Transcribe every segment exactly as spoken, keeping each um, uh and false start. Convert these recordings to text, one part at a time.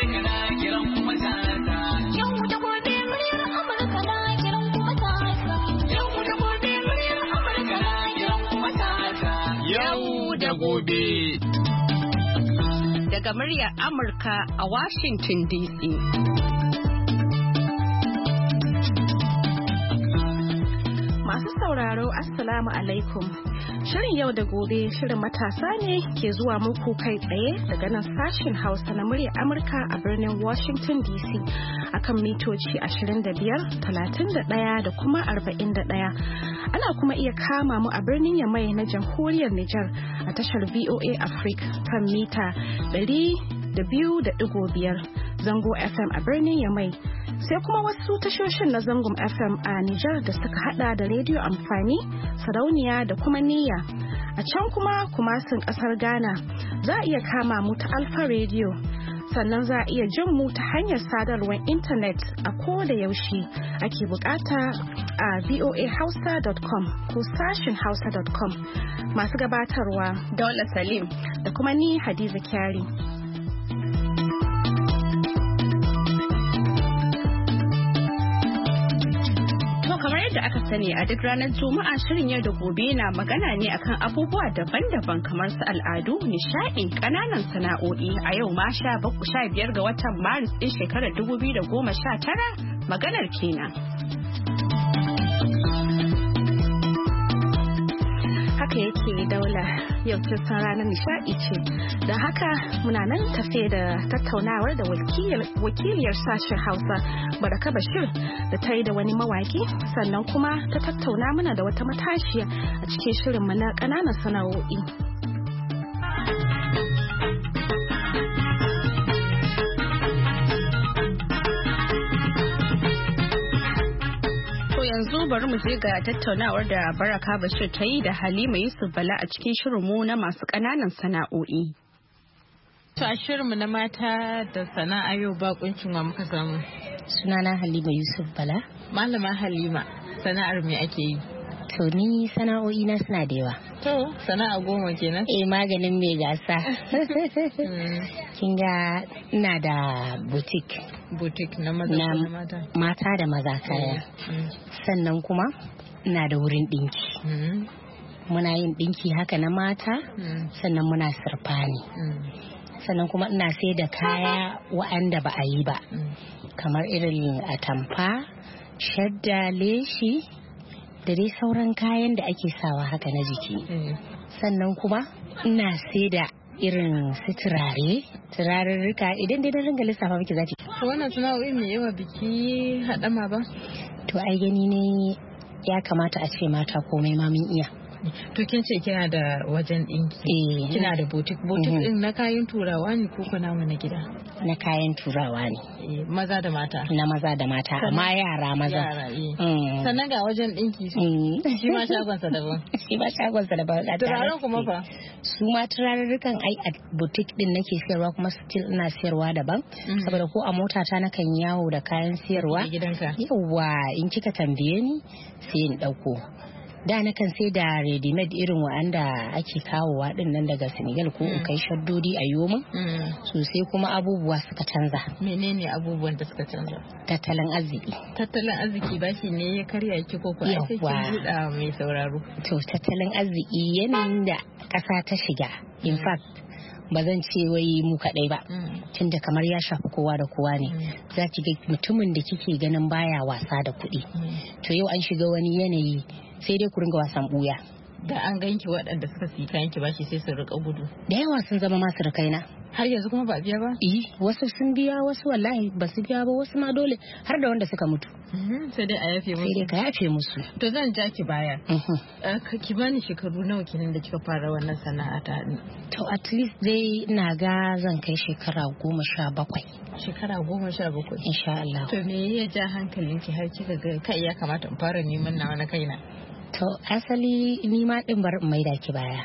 Amurka na kiran kuma tata. Yau da gobe muryar Amurka na kiran kuma tata. Yau da gobe muryar Amurka na kiran kuma tata. Yau da gobe. Daga muryar Amurka a Washington D C. Masu sauraro Assalamu alaikum. Shirin yau da gobe shirin matasa ne ke zuwa muku kai tsaye daga nan sashen Hausa na muryar Amurka a birnin Washington D C akan mitoci ashirin da biyar, talatin da ɗaya da kuma arba'in da ɗaya. Ana kuma iya kama mu a birnin Yamai na Jamhuriyar Nijar a tashar V O A Africa kan mita ɗari da biyu da ɗigo biyar zango F M a birnin Yamai. Sai kuma wasu tashoshin na zangon F M a Nijar da suka hada da rediyo amfani, sarauniya da kuma niyya. A can kuma kumasin kasar Ghana za a iya kama mu ta Alfa Radio. Sannan za a iya jin mu ta hanyar sadarwar intanet a ko da yaushe ake bukata a voa hausa dot com ko sashin hausa dot com. Masu gabatarwa Daula Salim da kuma ni Hadiza Kyari. Da aka sani a duk ranar Juma'a shirin yau da gobe na magana ne akan abubuwa daban-daban kamar su al'adu, nishaɗi, ƙananan sana'o'i. A yau ma sha biyar ga watan Maris ɗin shekarar dubu biyu da goma sha tara maganar kenan. Haka yake Daula, yau cikin ranar nishaɗi ce. Da haka muna nan tafe da tattaunawar da wakiliyar sashen Hausa Baraka Bashir da ta yi da wani mawaki, sannan kuma ta tattauna mana da wata matashiya a cikin shirinmu na ƙananan sana'o'i. Yanzu bari mu je ga tattaunawar da Baraka Bashir ta yi da Halima Yusuf Bala a cikin shirinmu na masu ƙananan sana'o'i. To a shirinmu na mata da sana'a yau bakuncin wa muka samu. Sunana Halima Yusuf Bala. Malama Halima, sana'ar me ake yi? To ni sana'o'i na suna da yawa. To sana'a goma kenan? Eh maganin mai gasa. Kin ga ina da boutique. Boutique na maza na da mata? Mata da maza kaya. Sannan kuma ina da wurin dinki. Muna yin dinki haka na mata, sannan muna sirfani. Sannan kuma ina sai da kaya wa'anda ba a yi ba. Kamar irin atamfa, shadda, leshi da dai sauran kayan da ake sawa haka na jiki. Sannan kuma ina sai da irin su turare, turarurruka idan dai na ringa lissafa miki zaki. Wannan sana'o'i mai yawa biki haɗama ba? To ai gani ne ya kamata a ce mata komai ma mun iya. To kin ce kina da wajen ɗinki, kina da boutique. Boutique ɗin na kayan turawa ne ko kuna na gida? Na kayan turawa ne. Maza da mata? Na maza da mata, amma yara maza. Yara, eh. Sannan ga wajen ɗinki shi ma shagonsa daban. Shi ma shagonsa daban. Turaren kuma fa? Su ma turarurrukan ai a boutique ɗin nake siyarwa kuma still ina siyarwa daban. Saboda ko a motata nakan yawo da kayan siyarwa. Gidanka? Yawwa in kika tambaye ni sai in ɗauko. Da na kan sai da ready made irin wa'anda ake kawowa din nan daga Senegal ko in kai shaddodi a yoma. Sosai kuma abubuwa suka canza. Menene abubuwan da suka canza? Tattalin arziki. Tattalin arziki bashi ne ya karya ki ko ko ake kin buɗa mai sauraro? To tattalin arziki yanayin da ƙasa ta shiga. In fact ba zan ce wai mu kaɗai ba, tunda kamar ya shafi kowa da kowa ne. Za ki ga mutumin da kike ganin baya wasa da kuɗi. To yau an shiga wani yanayi sai dai ku ringa wasan buya. Da an ganki waɗanda suka siya kayan ki bashi sai su rika gudu. Da yawa sun zama masu rikaina. Har yanzu kuma ba biya ba? Eh, wasu sun biya, wasu wallahi ba su biya ba, wasu ma dole har da wanda suka mutu. Sai dai a yafe musu. Sai dai ka yafe musu. To zan ja ki baya. Ki bani shekaru nawa kenan da kika fara wannan sana'a ta? To at least dai ina ga zan kai shekara goma sha bakwai. Shekara goma sha bakwai? Insha Allah. To me ya ja hankalinki har kika ga kai ya kamata in fara neman nawa na kaina? To asali ni ma din bar in maida ki baya.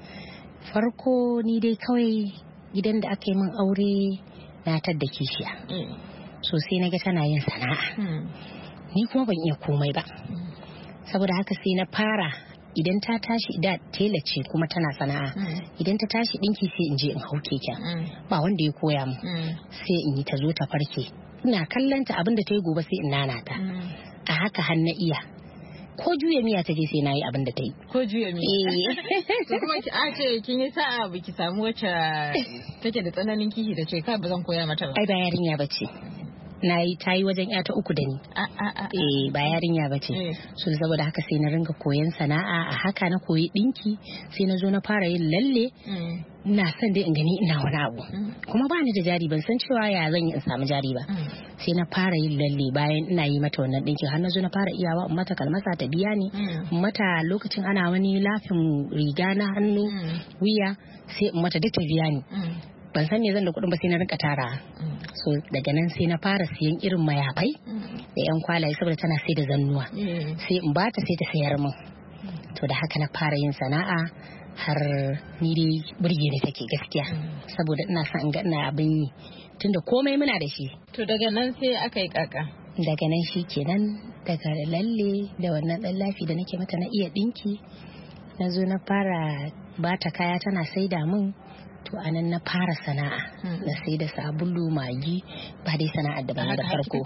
Farko ni dai kawai gidan da aka yi min aure na tadda kishiya. So sai na ga tana yin sana'a. Ni kuma ban iya komai ba. Saboda haka sai na fara idan ta tashi da tela ce kuma tana sana'a idan ta tashi dinki sai in je in hau keken ba wanda ya koya mu sai in yi ta zo ta farke ina kallon ta abinda ta yi gobe sai in nana ta a haka har na iya ko juya miya ta je sai na yi abin da ta yi. Ko juya miya. To kuma ki a ce kin yi sa'a baki samu wacce take da tsananin kishi da ce kai ba zan koya mata ba. Ai ba yarinya bace. Na yi ta yi wajen ya ta uku da ni. Eh ba yarinya bace. So saboda haka sai na ringa koyan sana'a a haka na koyi dinki sai na zo na fara yin lalle. Ina son dai in gani ina wani abu. Kuma ba ni da jari ban san cewa ya zan yi in samu jari ba. Sai na fara yin lalle bayan ina yi mata wannan dinkin har na zo na fara iyawa in mata kalmasa ta biya ni. Mata lokacin ana wani lafin riga na hannu wuya sai in mata duk ta biya ni. Ban san me zan da kuɗin ba sai na rinka tara. So daga nan sai na fara siyan irin mayafai da yan kwalaye saboda tana sai da zannuwa. Sai in bata sai ta sayar min. To da haka na fara yin sana'a har ni dai burge ni take gaskiya saboda ina son in ga ina abin yi tunda komai muna da shi. To daga nan sai aka yi kaka. Daga nan shi kenan daga lalle da wannan dan lafi da nake mata na iya dinki na zo na fara bata kaya tana saida min. To anan na fara sana'a na sai da sabulu magi ba dai sana'ar da ban da farko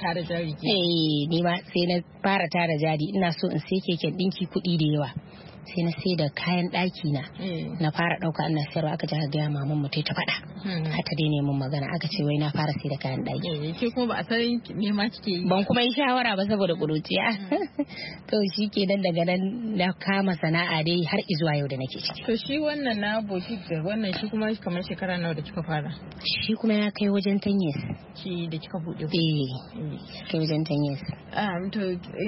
eh ni ma sai na fara tara jari ina so in sai keken dinki kuɗi da yawa sai na sai da kayan ɗaki na na fara ɗauka ina sayarwa aka ji aka gaya maman mu ta faɗa har ta daina mun magana aka ce wai na fara sai da kayan ɗaki ke kuma ba a san me ma kike yi ban kuma yi shawara ba saboda kuruciya to shi kenan daga nan na kama sana'a dai har izuwa yau da nake ciki. To shi wannan na boutique da wannan shi kuma kamar shekara nawa da kika fara? Shi kuma ya kai wajen ten years. Shi da kika buɗe? Eh, kai wajen ten years. Ah, to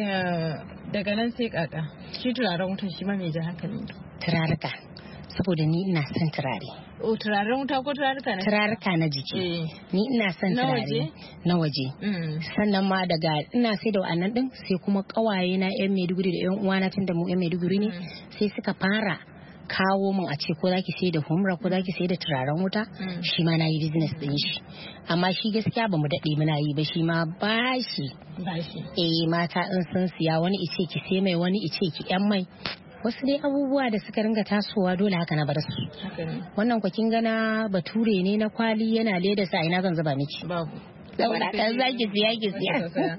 daga nan sai kaka. Shi turaren wutan shi ma mai jan hankali. Turaruka. Saboda ni ina son turare. O turaren wuta ko turaruka na? Turaruka na jiki. Ni ina son turare. Na waje? Sannan ma daga ina sai da wa'annan din sai kuma kawaye na yan Maiduguri da yan uwana tun da mu yan Maiduguri ne sai suka fara kawo min a ce ko zaki sai da humra ko zaki sai da turaren wuta shi ma na yi business din shi amma shi gaskiya ba mu daɗe muna yi ba shi ma bashi eh mata in sun siya wani ice ki sai mai wani ice ki yan mai wasu dai abubuwa da suka ringa tasowa dole haka na bar su wannan kwakin gana bature ne na kwali yana leda sa ina zan zuba miki babu saboda kan zaki siya ki siya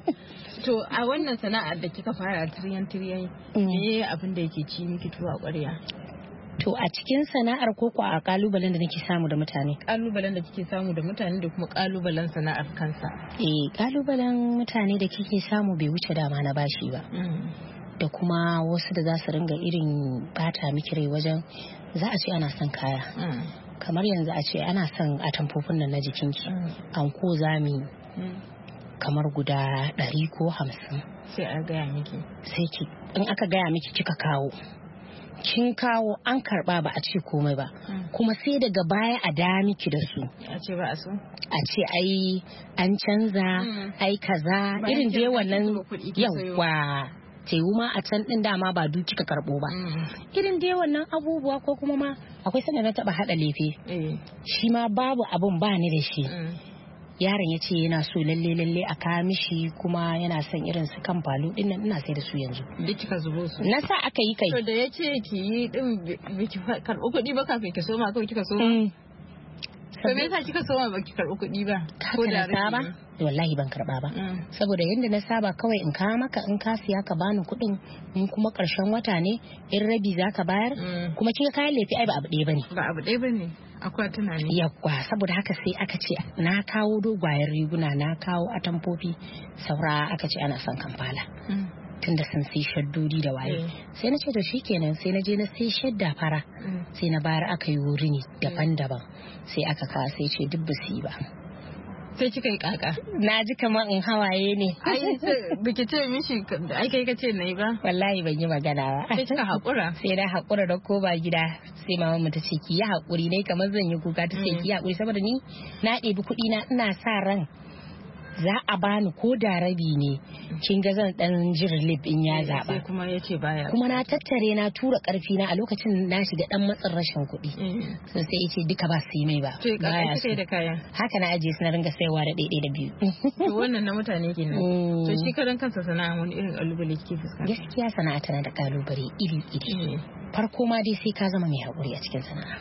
to a wannan sana'ar da kika fara tiriyan tiriyan me abin da yake ci miki tuwa ƙwarya? To a cikin sana'ar koko a kalubalen da nake samu da mutane? Kalubalen da kike samu da mutane da kuma kalubalen sana'ar kansa. Eh kalubalen mutane da kike samu bai wuce dama na bashi ba. Da kuma wasu da za su ringa irin bata miki rai wajen za a ce ana son kaya. Kamar yanzu a ce ana son atamfofin nan na jikinki. An ko zami kamar guda ɗari ko hamsin. Sai a gaya miki. Sai ki in aka gaya miki kika kawo. Kin kawo an karba ba a ce komai ba kuma sai daga baya a da miki da su a ce ba a so a ce ai an canza ai kaza irin dai wannan yawa tewu ma a can din dama ba du kika karbo ba irin dai wannan abubuwa ko kuma ma akwai sanda na taba hada lefe shi ma babu abun ba ni da shi yaron ya ce yana so lalle lalle a kawo mishi kuma yana son irin su kan falo din nan ina sai da su yanzu duk kika zubo su na sa aka yi kai to da ya ce ki yi din biki karɓi kuɗi ba kafin ki soma kawai kika soma to me yasa kika soma ba ki karɓi kuɗi ba ko da saba wallahi ban karɓa ba saboda yanda na saba kawai in kawo maka in ka siya ka bani kuɗin in kuma ƙarshen wata ne in rabi zaka bayar kuma kika kayan lefi ai ba abu ɗaya bane ba abu ɗaya bane akwai tunani yawwa saboda haka sai aka ce na kawo dogwayen riguna na kawo atamfofi saura aka ce ana son kamfala tunda sun sai shaddodi da waye sai na ce to shikenan sai na je na sai shadda fara sai na bayar aka yi wurini daban-daban sai aka kawo sai ce duk ba su yi ba sai kika yi kaka na ji kamar in hawaye ne ai biki ce mishi ai kai ka ce nayi ba wallahi ban yi magana ba sai kika hakura sai na hakura da ko ba gida sai mama mu ta ce ki yi hakuri dai kamar zan yi kuka ta ce ki yi hakuri saboda ni na ɗebi kuɗi na ina sa ran za a bani ko da rabi ne kin ga zan dan jin relief in ya zaba sai kuma yace baya kuma na tattare na tura karfi na a lokacin na shiga dan matsin rashin kuɗi so sai yace duka ba su yi mai ba baya sai da kayan haka na aje su na ringa saiwa da daidai da biyu to wannan na mutane kenan to shi karan kansa sana'a wani irin kalubale kike fuskanta gaskiya sana'a tana da kalubale iri iri farko ma dai sai ka zama mai haƙuri a cikin sana'a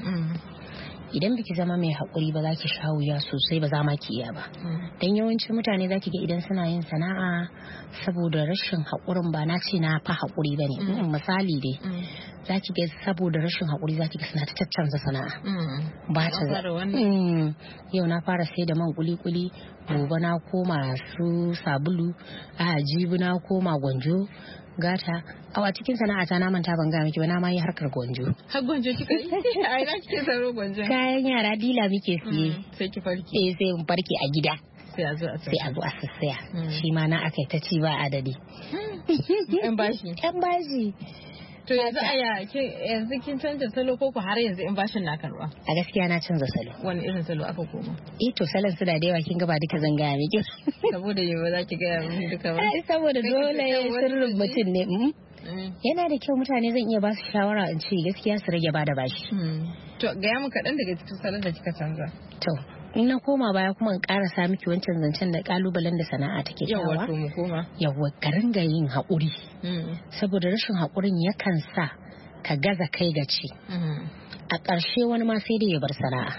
idan biki zama mai haƙuri ba za ki sha wuya sosai ba za ma ki iya ba dan yawancin mutane za ki ga idan suna yin sana'a saboda rashin haƙurin ba na ce na fa haƙuri ba ne misali dai za ki ga saboda rashin haƙuri za ki ga suna ta caccanza sana'a ba ta yau na fara sai da man kuli-kuli gobe na koma su sabulu a jibi na koma gwanjo gata a cikin sana'ata na manta ban ga miki ba na ma yi harkar gwanjo har gwanjo kika yi a ina kike saro gwanjo kayan yara dila muke siye sai ki farki eh sai mun farke a gida sai a zo a sai a zo a sassaya shi ma na akai ta ci ba adadi yan bashi yan bashi to yanzu aya yanzu kin canza salo ko har yanzu in bashin na karba a gaskiya na canza salo wani irin salo aka koma eh to salon su da da yawa kin ga ba duka zan gaya miki saboda yawa za ki gaya miki duka ba saboda dole sirrin mutum ne yana da kyau mutane zan iya ba su shawara in ce gaskiya su rage bada bashi to gaya mu kaɗan daga cikin salon da kika canza to in na koma baya kuma in karasa miki wancan zancen da kalubalen da sana'a take kawo yawa to mu koma yawa ka ringa yin haƙuri saboda rashin haƙurin yakan sa ka gaza kai ga ci a ƙarshe wani ma sai dai ya bar sana'a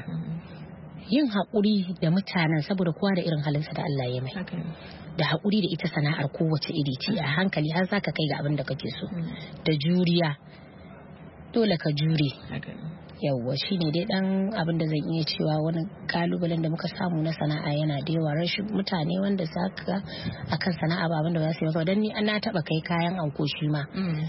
yin haƙuri da mutanen saboda kowa da irin halinsa da Allah ya mai da haƙuri da ita sana'ar kowace iri ce a hankali har zaka kai ga abin da kake so da juriya dole ka jure yawwa shine dai dan abin da zan iya cewa wani kalubalen da muka samu na sana'a yana da yawa rashin mutane wanda saka akan sana'a ba abin da za su yi maka dan ni na taba kai kayan anko shi ma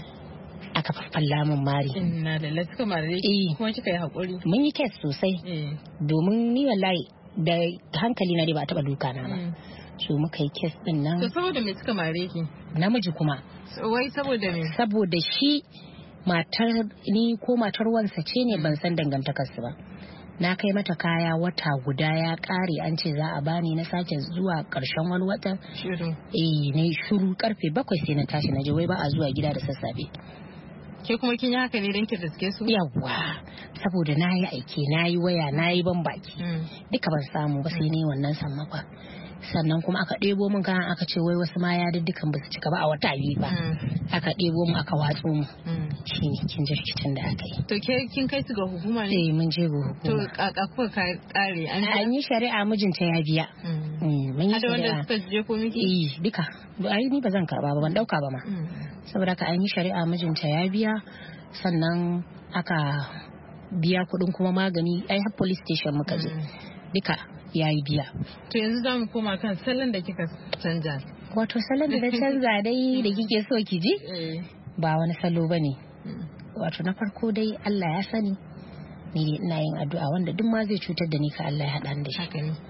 aka falla min mari inna da laska mari kuma kika yi hakuri mun yi kes sosai domin ni wallahi da hankali na dai ba taba duka na ba so muka yi kes din nan to saboda me suka mare ki namiji kuma wai saboda me saboda shi matar ni ko matar wansa ce ne ban san dangantakarsu ba na kai mata kaya wata guda ya kare an ce za a bani na sake zuwa karshen wani watan eh na shiru karfe bakwai sai na tashi na je wai ba a zuwa gida da sassafe ke kuma kin yi haka ne don ki riske su yawa saboda na yi aiki na yi waya na yi ban baki duka ban samu ba sai ne wannan sammakwa sannan kuma aka ɗebo min kayan aka ce wai wasu ma ya dukkan ba su cika ba a wata biyu ba aka ɗebo mu aka watso mu shi ne kin ji rikicin da aka yi to ke kin kai su ga hukuma ne eh mun je ga hukuma to kaka kuka kare an yi shari'a mijinta ya biya mun yi shari'a wanda suka je ko miki eh duka ai ni ba zan karba ba ban dauka ba ma saboda ka an yi shari'a mijinta ya biya sannan aka biya kuɗin kuma magani ai har police station muka je duka ya yi biya. To yanzu za mu koma kan salon da kika canza. Wato salon da na canza dai da kike so ki ji? Ba wani salo ba ne. Wato na farko dai Allah ya sani ni dai ina yin addu'a wanda duk ma zai cutar da ni ka Allah ya haɗa da shi.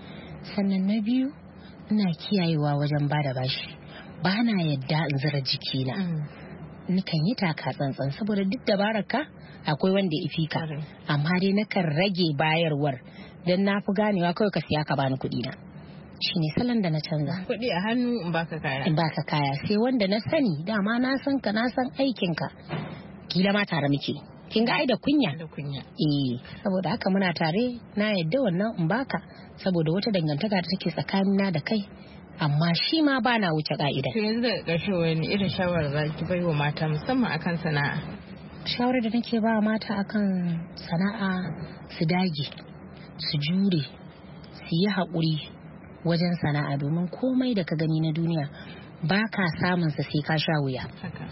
Sannan na biyu ina kiyayewa wajen bada bashi. Ba na yadda in zira jikina. Nikan yi taka tsantsan saboda duk dabarar ka akwai wanda ya fi ka. Amma dai nakan rage bayarwar. Dan na fi ganewa kawai ka siya ka bani kuɗi na shi ne salon da na canza kuɗi a hannu in baka kaya in baka kaya sai wanda na sani dama na san ka na san aikin ka kila ma tare muke kin ga ai da kunya da kunya eh saboda haka muna tare na yadda wannan in baka saboda wata dangantaka da take tsakanina da kai amma shi ma ba na wuce ka'ida to yanzu da ƙarshe wani irin shawara za ki bai wa mata musamman akan sana'a shawarar da nake ba mata akan sana'a su dage su jure su yi haƙuri wajen sana'a domin komai da ka gani na duniya ba ka samun sa sai ka sha wuya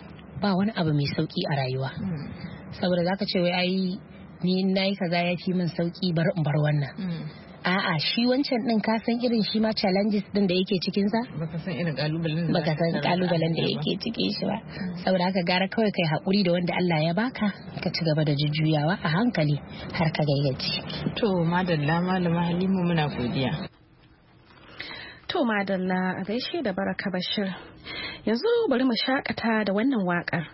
ba wani abu mai sauki a rayuwa saboda zaka ce wai ai ni na yi kaza ya fi min sauki bar in bar wannan a'a shi wancan din ka san irin shi ma challenges din da yake cikin sa baka san irin kalubalen da baka san kalubalen da yake cikin shi ba saboda haka gara kawai kai hakuri da wanda Allah ya baka ka ci gaba da jujjuyawa a hankali har ka gayyaci to madalla malama Halima muna godiya to madalla a gaishe da Baraka Bashir yanzu bari mu shakata da wannan wakar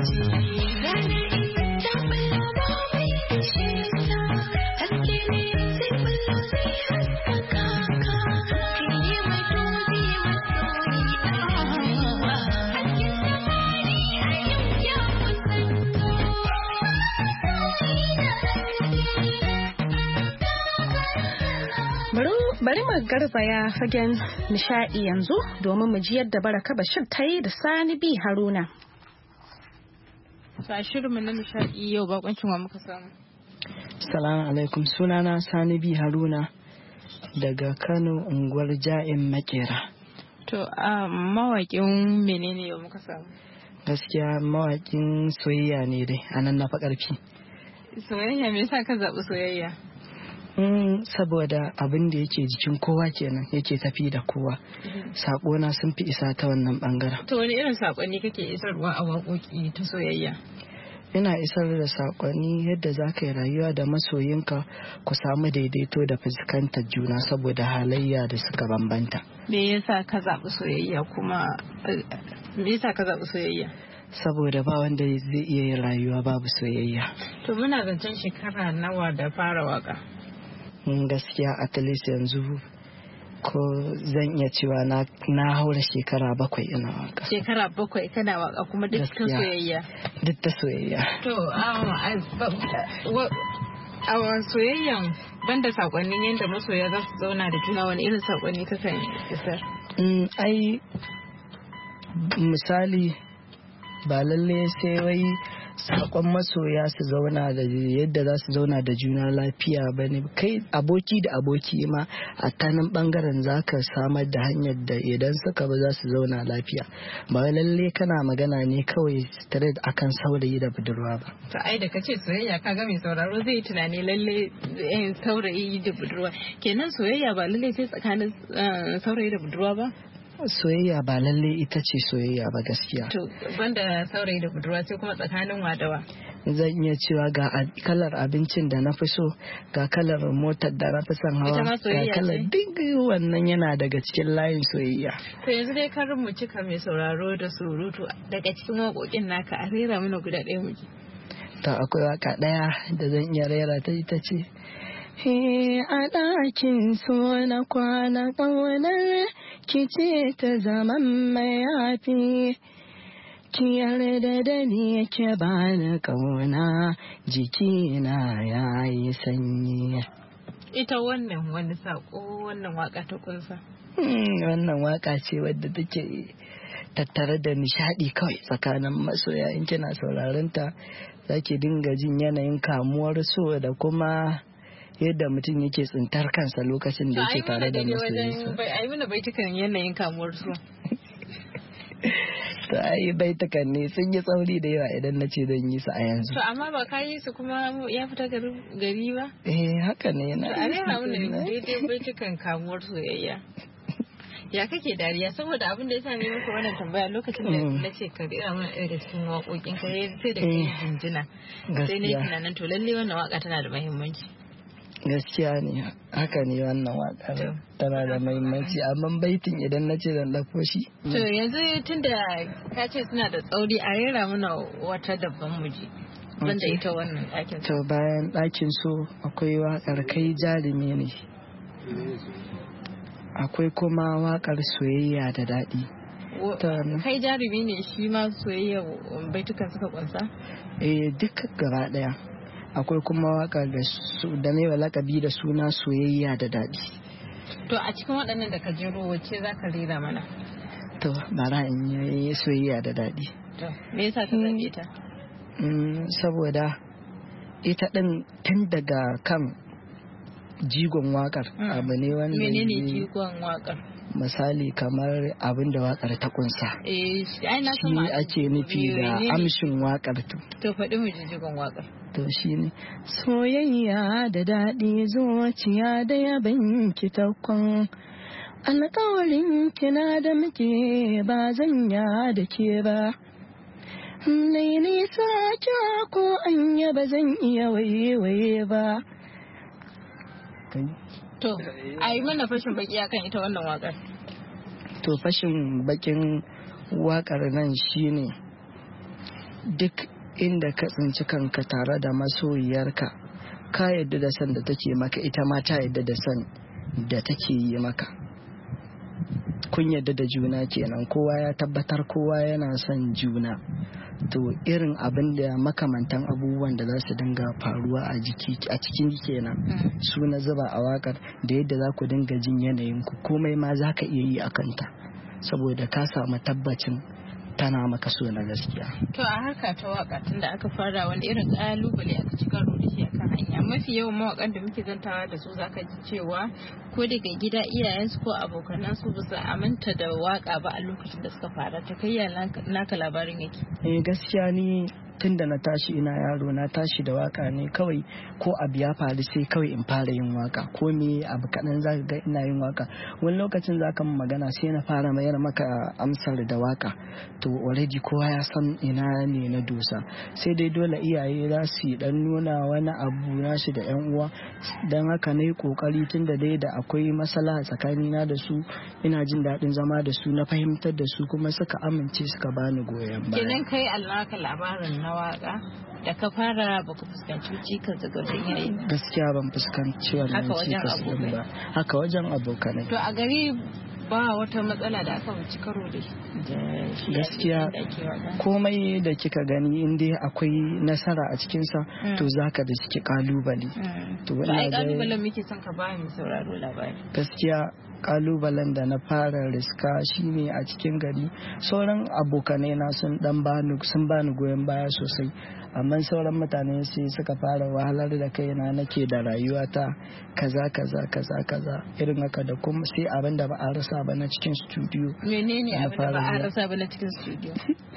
Bari mu garzaya fagen nishadi yanzu domin mu ji yadda Baraka Bashir ta yi da Sani B Haruna. Sa shirinmu na nishadi yau bakoncin wa muka samu. Assalamu alaikum, sunana Sani B Haruna daga Kano, unguwar Ja'in Makera. To a mawakin menene yau muka samu? Gaskiya mawakin soyayya ne dai, anan na fa karfi. Soyayya, me yasa ka zaɓi soyayya? Mm, saboda abin da yake jikin kowa kenan yake tafi da kowa. Sakona sun fi isa ta wannan bangaren. To wani irin sakonni kake isarwa a waƙoƙi ta soyayya? Ina isar da sakonni yadda za ka yi rayuwa da masoyinka ku samu daidaito da fuskantar juna saboda halayya da suka bambanta. Me yasa ka zaɓi soyayya kuma me yasa ka zaɓi soyayya? Saboda ba wanda zai iya yin rayuwa babu soyayya. To muna zancen shekara nawa da fara waka? Gaskiya at least yanzu ko zan iya cewa na, na haura shekara bakwai ina waka. Shekara bakwai kana waka kuma duk ta soyayya? Duk ta soyayya. To a soyayyan banda sakonnin yadda masoya za su zauna da juna, wani irin sakonni ka kan isar? Ai misali ba lalle sai wai sakon masoya su zauna da yadda za su zauna da juna lafiya ba ne. Kai aboki da aboki ma a kanin bangaren za ka samar da hanyar da idan suka ba za su zauna lafiya. Ba lalle kana magana ne kawai tare akan saurayi da budurwa ba. To ai da kace soyayya kaga mai sauraro zai tunani lalle saurayi da budurwa, kenan soyayya ba lalle sai tsakanin saurayi da budurwa ba? Soyayya ba lalle ita ce soyayya ba gaskiya. To banda saurayi da budurwa sai kuma tsakanin wadawa? Zan iya cewa ga kalar abincin da na fi so, ga kalar motar da na fi son hawa, ga kalar duk wannan yana daga cikin layin soyayya. To yanzu dai karin mu cika mai sauraro da surutu, daga cikin waƙoƙin naka a rera mana guda ɗaya muke. To akwai waka ɗaya da zan iya rera ta ita ce. He a ɗakin so na kwana ƙaunar ki ce ta zaman mai yafi, ki yarda da ni ke bani ƙauna jikina ya yi sanyi. Ita wannan wani saƙo wannan waka ta kunsa? Wannan waka ce wadda take tattare da nishadi kawai tsakanin masoya. In kina sauraron ta za ki dinga jin yanayin kamuwar so da kuma yadda mutum yake tsintar kansa lokacin da yake tare da masoyinsa. Ai mana baitukan yanayin kamuwar su. To ai baitukan ne sun yi tsauri da yawa idan na ce zan yi su a yanzu. To amma ba ka yi su kuma ya fita gari ba? Eh haka ne na. To a rera mana daidai baitukan kamuwar soyayya. Ya kake dariya saboda abin da ya sami maka wannan tambaya lokacin da na ce ka rera mana ɗaya da cikin waƙoƙin ka sai da kai jinjina. Sai ne tunanin to lalle wannan waka tana da muhimmanci. Gaskiya ne haka ne wannan wakar tana da muhimmanci amma baitin idan na ce zan ɗauko shi. To yanzu tunda ka ce suna da tsauri a rera mana wata dabban muji banda ita wannan ɗakin. To bayan ɗakin so akwai wakar kai jarumi ne, akwai kuma wakar soyayya da daɗi. Kai jarumi ne shi ma soyayya baitukan suka kunsa? Eh duk gaba ɗaya. Akwai kuma waka da su da mai lakabi da suna soyayya da daɗi. To a cikin waɗannan da ka jero wacce za ka rera mana? To bara in yi soyayya da daɗi. To me yasa ka zaɓe ta? Saboda ita ɗin tun daga kan jigon wakar abu ne wanda menene jigon wakar? Misali kamar abin da wakar ta kunsa. Eh shi ake nufi da amshin wakar. To faɗi mu jigon wakar. To shi ne soyayya da daɗi zuciya da yaban ki takwan alƙawarin kina da muke ba zan ya da ke ba nai nisa kya ko anya ba zan iya waye-waye ba. To a yi mana fashin baki akan ita wannan waƙar. To fashin bakin waƙar nan shine duk inda ka tsinci kanka tare da masoyiyarka ka yadda da san da take maka, ita ma ta yadda da san da take yi maka. Kun yadda da juna kenan, kowa ya tabbatar kowa yana son juna. To irin abin da makamantan abubuwan da za su dinga faruwa a jiki a cikin kenan su na zuba a wakar, da yadda za ku dinga jin yanayin ku, komai ma za ka iya yi a kanta saboda ka samu tabbacin tana maka so na gaskiya. To a harka ta waka tun da aka fara, wani irin kalubale aka ci karo da shi a kan hanya? Mafi yawan mawakan da muke zantawa da su zaka ji cewa ko daga gida iyayensu ko abokanansu ba su aminta da waka ba a lokacin da suka fara. Ta kai ya naka labarin yake? Eh gaskiya ni tun da na tashi ina yaro na tashi da waka ne kawai, ko abu ya faru sai kawai in fara yin waka, ko me abu kaɗan zaka ga ina yin waka. Wani lokacin zaka min magana sai na fara mayar maka amsar da waka, to already kowa ya san ina ne na dosa. Sai dai dole iyaye za su yi dan nuna wani abu nasu da yan uwa, dan haka na yi kokari tun da dai da akwai maslaha tsakanina da su, ina jin daɗin zama da su, na fahimtar da su kuma suka amince suka bani goyon baya. Kenan kai Allah ka labarin na waka da ka fara ba ku fuskanci cikas daga wajen iyaye? Gaskiya ban fuskanci wannan cikas din ba. Haka wajen abokanai. To a gari ba wata matsala da aka wuce karo da shi? Gaskiya komai da kika gani in dai akwai nasara a cikinsa mm. to zaka da ciki kalubale. Mm. To ai kalubalen muke son ka ba mu sauraro labari. Gaskiya kalubalen da na fara riska shine a cikin gari, sauran abokanai na sun dan bani sun bani goyon baya sosai, amma sauran mutane sai suka fara wahalar da kaina nake da rayuwata kaza kaza kaza kaza irin haka, da kuma sai abin da ba a rasa ba na cikin studio. Menene abin da ba a rasa ba na cikin studio?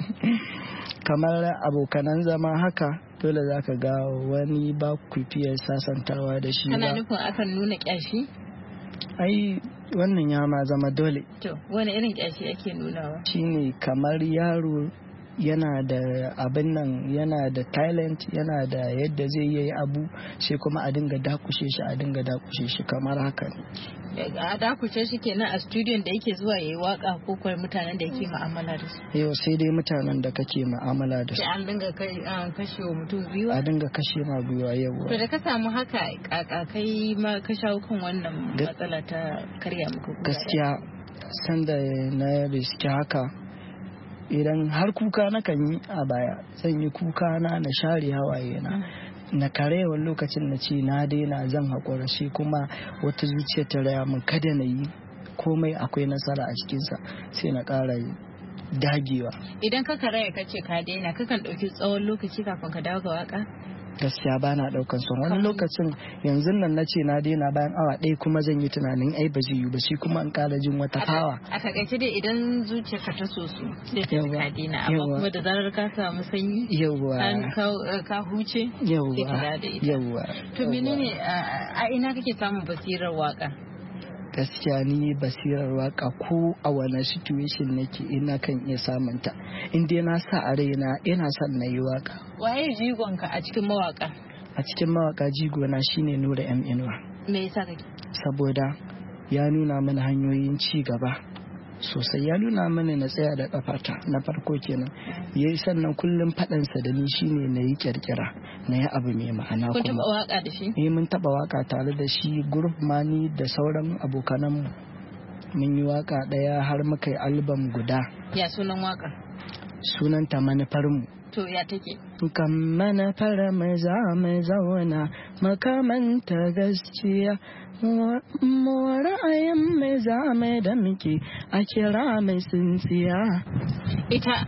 Kamar abokanan zama haka, dole zaka ga wani ba ku fiye sasantawa da shi ba. Kana nufin akan nuna kyashi? Ai wannan ya ma zama dole. To wani irin kyashi ake nunawa? Shine kamar yaro yana da abin nan, yana da talent, yana da yadda zai yi abu, sai kuma a dinga dakushe shi a dinga dakushe shi kamar haka ne. A dakushe shi kenan a studion da yake zuwa yayi waka, ko kuma mutanen da yake mu'amala da su? Yau sai dai mutanen da kake mu'amala da su. Sai an dinga kashe wa mutum gwiwa? A dinga kashe ma gwiwa yawa. To da ka samu haka kaka kai ma ka shawo kan wannan matsala ta karya muku gwiwa? Gaskiya sanda na riski haka, idan har kuka na kan yi a baya, zan yi kuka na na share hawaye na na kare wani lokacin na ce na daina zan haƙura, shi kuma wata zuciya ta raya min kada na yi, komai akwai nasara a cikinsa, sai na ƙara dagewa. Idan ka karaya ka ce ka daina, kakan ɗauki tsawon lokaci kafin ka dawo ga waka? Gaskiya ba na daukan son wani lokacin, yanzu nan na ce na daina bayan awa ɗaya kuma zan yi tunanin ai ba zai yi ba, shi kuma in ƙara jin wata hawa. A takaice dai idan zuciyarka ta so su sai ka ka daina, amma kuma da zarar ka samu sanyi ka huce sai ka da ita. Yawwa. To menene a ina kake samun basirar waka? Gaskiya ni basirar waka ko a wani situation nake ina kan iya samunta, in dai na sa a raina ina son na yi waka. Waye jigonka a cikin mawaka? A cikin mawaka jigona shine Nura M Inuwa. Me yasa kake? Saboda ya nuna mana hanyoyin ci gaba sosai, ya nuna mana na tsaya da kafata na farko kenan, yayi sannan kullum fadansa da ni shine na yi kirkira, na yi abu mai ma'ana. Kun taba waka da shi? Eh mun taba waka tare da shi, group mani da sauran abokananmu mun yi waka daya har muka yi album guda. Ya sunan waka? Sunanta Manufarmu. To ya take? Kan manufar mu za mu zauna makamanta gaskiya, mu ra'ayin mu za mu da muke a kira mai tsintsiya. Ita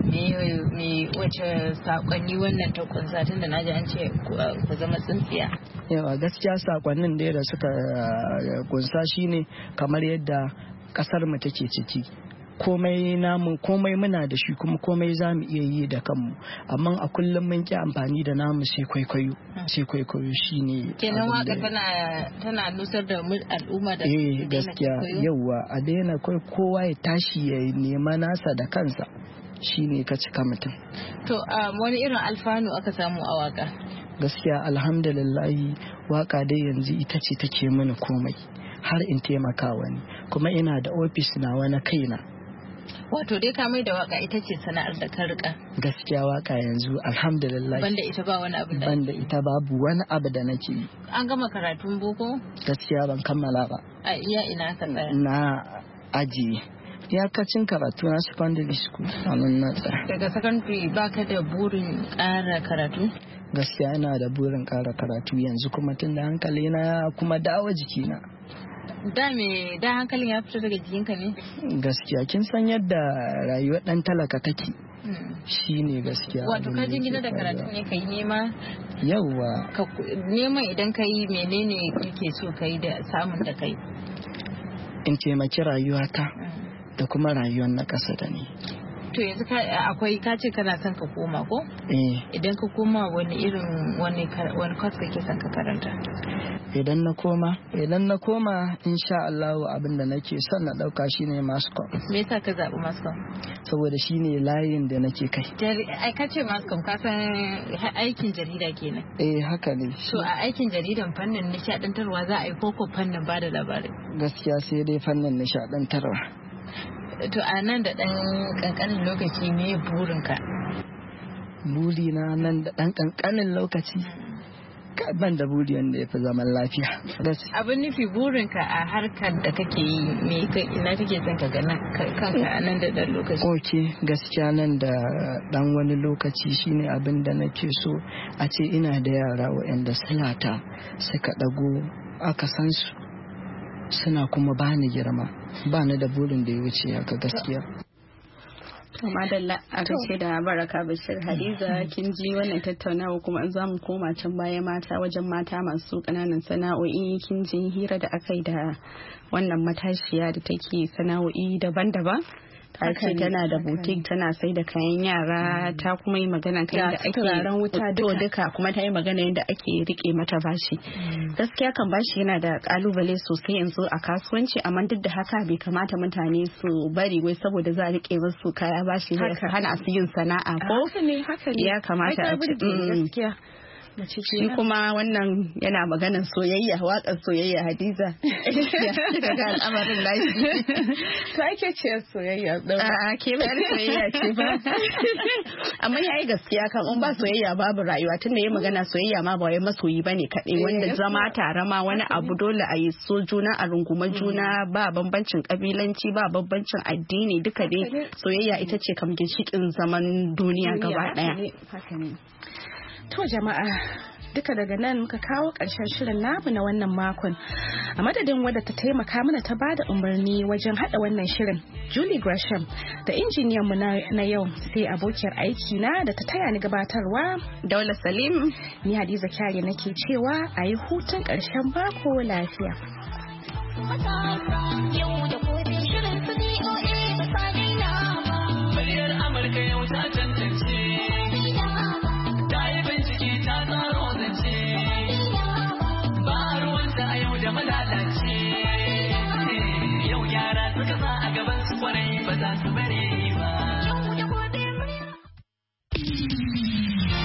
me wace sakonni wannan ta kunsa, tun da naji an ce ku zama tsintsiya? Yawa gaskiya sakonnin da suka kunsa shine kamar yadda kasar mu take ciki, komai namu komai muna da shi kuma komai za mu iya yi da kanmu, amma a kullum mun ki amfani da namu sai kwaikwayo sai kwaikwayo shine kenan waka tana tana nusar da al'umma da eh gaskiya yawa a daina kai kowa ya tashi ya nema nasa da kansa, shine ka cika mutum. To wani irin alfanu aka samu a waka? Gaskiya alhamdulillahi waka dai yanzu ita ce take mini komai, har in taimaka wani, kuma ina da ofis na wani kaina Wato dai ka mai da waka ita ce sana'ar da ka rika. Gaskiya waka yanzu alhamdulillah. Banda ita ba wani abu da. Banda ita babu wani abu da nake yi. An gama karatun boko? Gaskiya ban kammala ba. A iya ina ka tsaya? Na ajiye. Iyakacin karatu na secondary school a nan na tsaya. Daga secondary baka da burin ƙara karatu? Gaskiya ina da burin ƙara karatu yanzu kuma tun da hankali na kuma dawo jikina. Da me da hankalin ya fito daga jikinka ne? Gaskiya kin san yadda rayuwar dan talaka take. Shi ne gaskiya. Wato ka jin gida da karatu ne kai nema? Yawwa. Neman idan ka yi menene kake so ka yi da samun da kai? In taimaki rayuwata da kuma rayuwar na ƙasa da ni. To yanzu akwai ka ce kana son ka koma ko? Eh. Idan ka koma wani irin wani wani course kake son ka karanta? Idan na koma, idan na koma insha Allah abin da nake son na dauka shine mass com. Me yasa ka zabi mass com? Saboda shine layin da nake kai. Ai ka ce mass com ka san aikin jarida kenan. Eh haka ne. So a aikin jaridan fannin nishadantarwa za a yi koko fannin bada labarai? Gaskiya sai dai fannin nishadantarwa. To a nan da ɗan ƙanƙanin lokaci me burinka? Burina nan da ɗan ƙanƙanin lokaci ban da buri wanda ya fi zaman lafiya. Abin nufi burinka a harkar da kake yi me ina kake son ka gana kanka a nan da ɗan lokaci? Ok, gaskiya nan da ɗan wani lokaci shine abin da nake so a ce ina da yara waɗanda silata suka ɗago aka san su suna kuma bani girma bani da burin da ya wuce haka gaskiya. To madalla a gaishe da Baraka Bashir. Hadiza kin ji wannan tattaunawa kuma an zamu koma can baya mata wajen mata masu kananan sana'o'i kin ji hira da aka yi da wannan matashiya da take sana'o'i daban-daban. Ta ce tana da boutique tana sai da kayan yara ta kuma yi magana kan da ake turaren wuta duka kuma ta yi magana yadda ake rike mata bashi. Gaskiya kan bashi yana da kalubale sosai yanzu a kasuwanci amma duk da haka bai kamata mutane su bari wai saboda za a rike musu kaya bashi zai hana su yin sana'a ko ya kamata a ce shi kuma wannan yana maganar soyayya waƙar soyayya Hadiza daga al'amarin lafi to ake ce soyayya a ke bayar soyayya ce ba amma yayi gaskiya kan in ba soyayya babu rayuwa tunda yayi magana soyayya ma ba wai masoyi bane kaɗai wanda zama tare ma wani abu dole a yi so juna a runguma juna ba bambancin kabilanci ba bambancin addini duka dai soyayya ita ce kam ginshikin zaman duniya gaba daya. To jama'a duka daga nan muka kawo ƙarshen shirin namu na wannan makon. A madadin wadda ta taimaka mana ta bada umarni wajen haɗa wannan shirin Julie Gresham da injiniyanmu na yau sai abokiyar aiki na da ta taya ni gabatarwa Daula Salim. Ni Hadiza Kyari nake cewa a yi hutun ƙarshen bako lafiya. Yau da gobe shirin su B O A ba sa daina ba. Muryar Amurka yau ta tantance. Malalace yau yara suka sa a gaban su kwarai ba za su bari